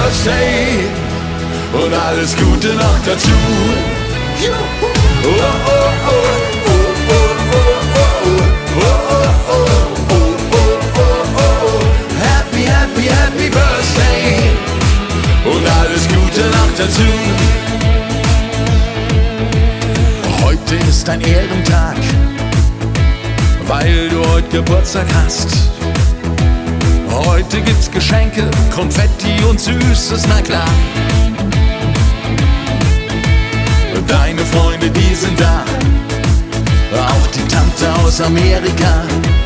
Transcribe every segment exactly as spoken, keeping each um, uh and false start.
Birthday und alles Gute noch dazu. Oh, oh, oh, oh, oh, oh, oh, oh, oh, oh, oh, oh. Happy, happy, happy Birthday und alles Gute noch dazu. Heute ist ein Ehrentag, weil du heute Geburtstag hast. Heute gibt's Geschenke, Konfetti und Süßes, na klar. Deine Freunde, die sind da, auch die Tante aus Amerika.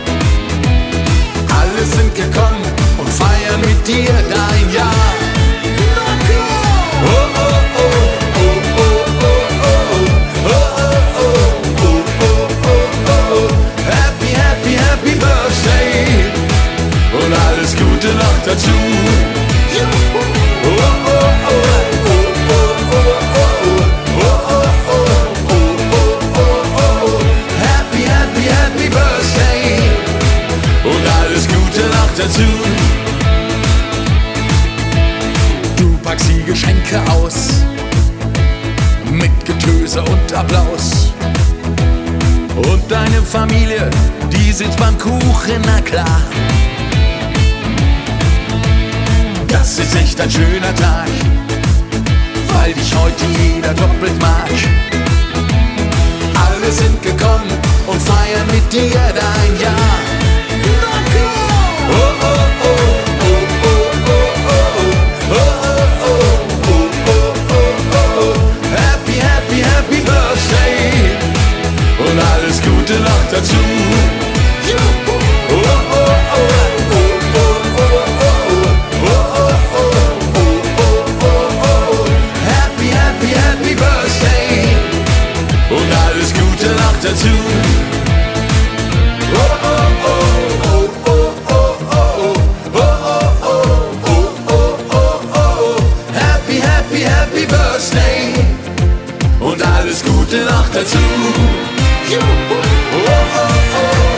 Alle sind gekommen und feiern mit dir dein Jahr. Oh, oh, oh, oh, oh, oh, oh, oh, oh, oh, oh, oh. Happy, happy, happy Birthday und alles Gute noch dazu. Oh, oh, oh, oh, oh, oh, oh, oh. Happy, happy, happy Birthday und alles Gute noch dazu. Du packst die Geschenke aus mit Getöse und Applaus. Und deine Familie, die sitzt beim Kuchen, na klar. Das ist echt ein schöner Tag, weil dich heute jeder doppelt mag. Alle sind gekommen und feiern mit dir dein Jahr. Oh, oh, oh, oh, oh, oh, oh, oh, oh, oh, oh. Happy, happy, happy Birthday und alles Gute noch dazu. Oh, oh, oh, oh, oh, oh, oh. Happy, happy, happy Birthday und alles Gute noch dazu. Oh, oh, oh, oh, oh, oh, oh, oh, oh, oh, oh. Happy, happy, happy Birthday und alles Gute noch dazu. Oh, oh, oh.